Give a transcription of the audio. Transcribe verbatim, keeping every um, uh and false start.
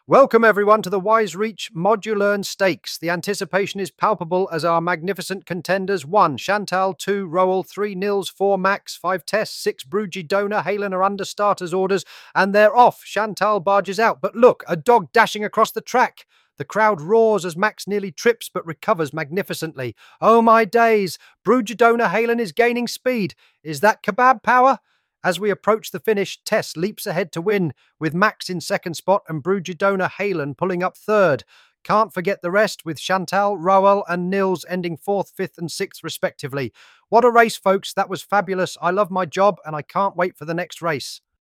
Welcome everyone to the Wise Reach Modulearn Stakes. The anticipation is palpable as our magnificent contenders one Chantal, two Rowell, three Nils, four Max, five Tess, six Brugy Donor, Halen are under starters orders, and they're off. Chantal barges out, but look, a dog dashing across the track. The crowd roars as Max nearly trips but recovers magnificently. Oh my days! Brugidona Halen is gaining speed. Is that kebab power? As we approach the finish, Tess leaps ahead to win, with Max in second spot and Brugidona Halen pulling up third. Can't forget the rest, with Chantal, Rowell and Nils ending fourth, fifth and sixth respectively. What a race, folks. That was fabulous. I love my job and I can't wait for the next race.